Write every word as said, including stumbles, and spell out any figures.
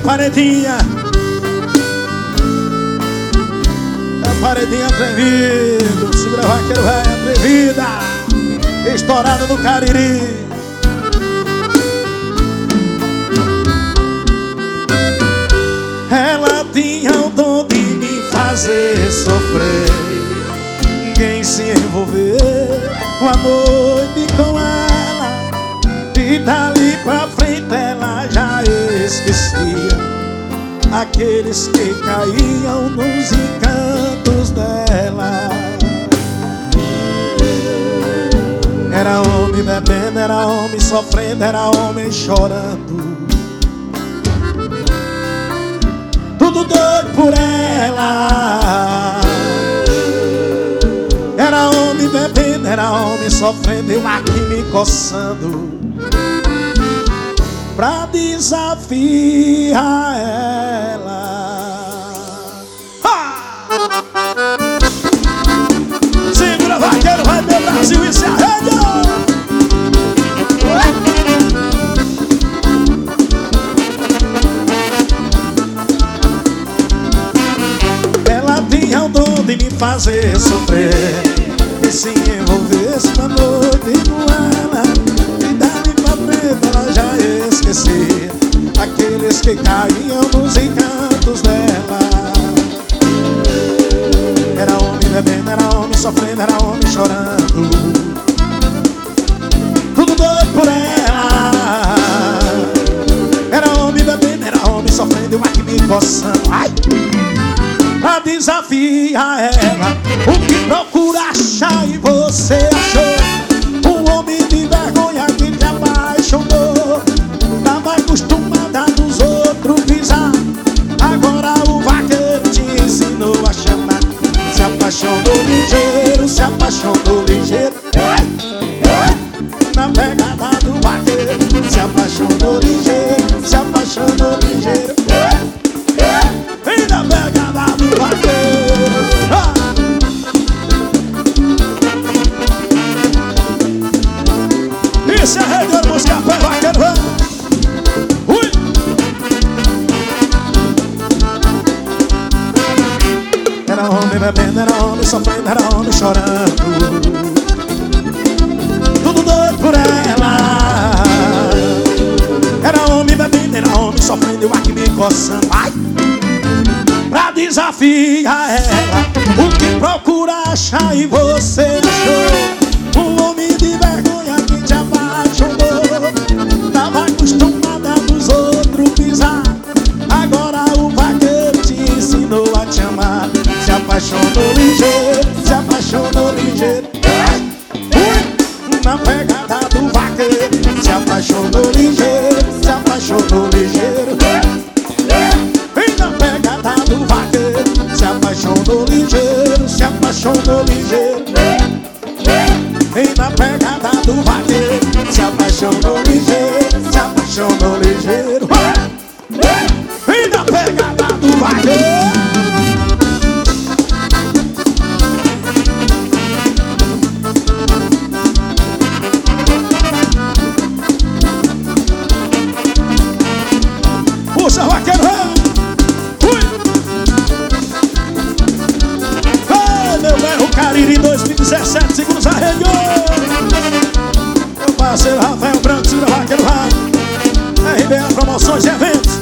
paredinha. A paredinha atrevido. Segura vaqueiro, vai atrevida. Estourada no Cariri. Ela tinha o dom de me fazer sofrer. Ninguém se envolver uma noite com ela, e dali pra frente ela já esquecia aqueles que caíam nos encantos dela. Era homem bebendo, era homem sofrendo, era homem chorando, tudo doido por ela. Era homem bebendo, era homem sofrendo, eu aqui me coçando pra desafiar ela. Ha! Segura vaqueiro, vai meu Brasil e se arrega. Ela tinha o dom de me fazer sofrer, e se envolvesse uma noite com ela, e dali pra frente ela já esquecia aqueles que caíam nos encantos dela. Era homem bebendo, era homem sofrendo, era homem chorando, tudo doido por ela. Era homem bebendo, era homem sofrendo, eu aqui me coçando, ai, pra desafiar ela. O que procura achar e você achou, um homem de vergonha que te apaixonou. Tava acostumada dos outros pisar, agora o vaqueiro te ensinou a chamar. Se apaixonou ligeiro, se apaixonou ligeiro, na pegada do vaqueiro. Se apaixonou ligeiro, se apaixonou ligeiro, vem na pegada do vaqueiro. Ah! E se arregando os cafés, vaqueiro, vamos! Ui! Era homem bebendo, era homem sofrendo, era homem chorando, tudo doido por ela. Era homem bebendo, era homem sofrendo, eu aqui me coçando, ai, pra desafiar ela. O que procura achar e você achou, um homem de vergonha que te apaixonou. Tava acostumada dos outros pisar, agora o vaqueiro te ensinou a te amar. Se apaixonou ligeiro, se apaixonou ligeiro, na pegada do vaqueiro. Se apaixonou ligeiro, se apaixonou ligeiro, vem na pegada do vaqueiro. Se apaixonou ligeiro, se apaixonou ligeiro, vem na pegada do vaqueiro. Se apaixonou ligeiro, se apaixonou ligeiro, vem na pegada do vaqueiro. Puxa, vaqueiro, ui! Ei, meu velho Cariri dois mil e dezessete, segundos arregou. Meu parceiro Rafael Branco, segura vaqueiro, vai. R B A Promoções e Eventos.